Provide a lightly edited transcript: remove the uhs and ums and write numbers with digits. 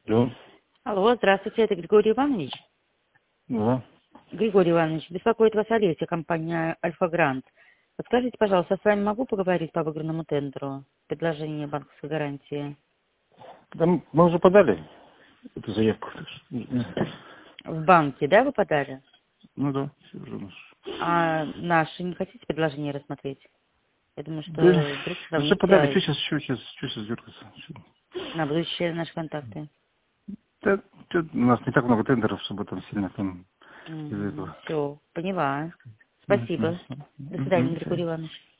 Да. Алло, здравствуйте, это Григорий Иванович. Да. Григорий Иванович, беспокоит вас Олеся, компания «Альфа-Грант». Подскажите, пожалуйста, с вами могу поговорить по выигранному тендеру? Предложение банковской гарантии. Там мы уже подали эту заявку. В банке, да, вы подали? Ну да, все уже у нас. А наши не хотите предложение рассмотреть? Я думаю, что Да, вдруг уже подали, сравните что сейчас дергаться? на будущее наши контакты. Да, у нас не так много тендеров, чтобы там сильно там из-за этого. Все, поняла. Спасибо. До свидания, Григорий Иванович.